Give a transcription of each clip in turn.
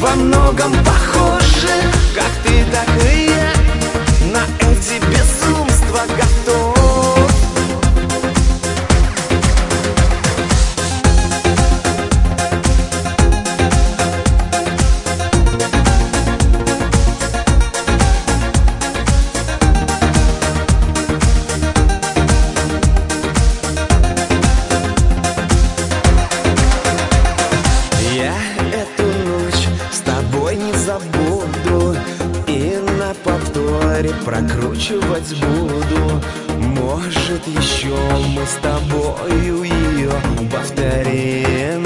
во многом похожи, как ты, так и я, на эти безумства готов. Я эту ночь с тобой не забуду, и на повторе прокручивать буду. Может, еще мы с тобою ее повторим.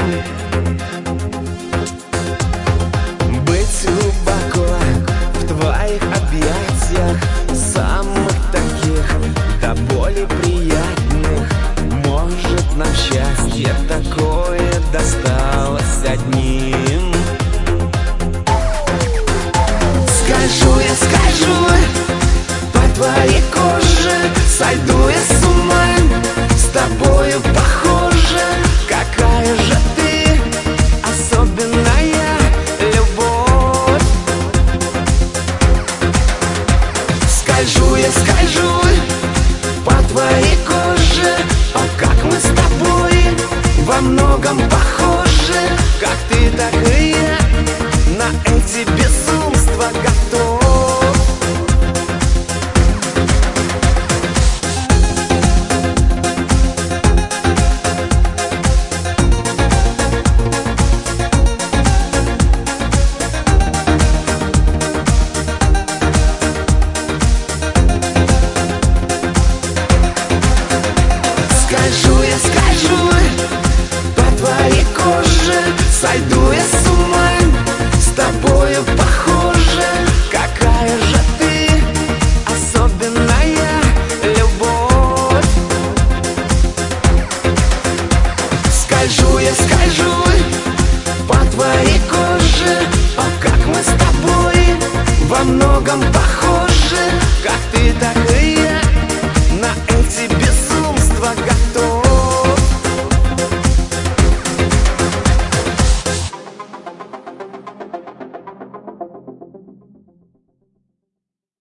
Быть глубоко в твоих объятиях, самых таких до боли приятных. Может, нам счастье такое досталось одним. Скажу я, скажу, по твоей коже сойду я с ума. С тобою похоже, какая же ты особенная любовь. Скажу я, скажу, по твоей коже, о, как мы с тобой во многом похожи, как ты, так и я, на эти безумства готов. Скажу я, скажу, по твоей коже сойду я с ума. С тобою похоже, какая же ты особенная любовь. Скажу я, скажу, по твоей коже, о, как мы с тобой во многом похожи, как ты, так и я,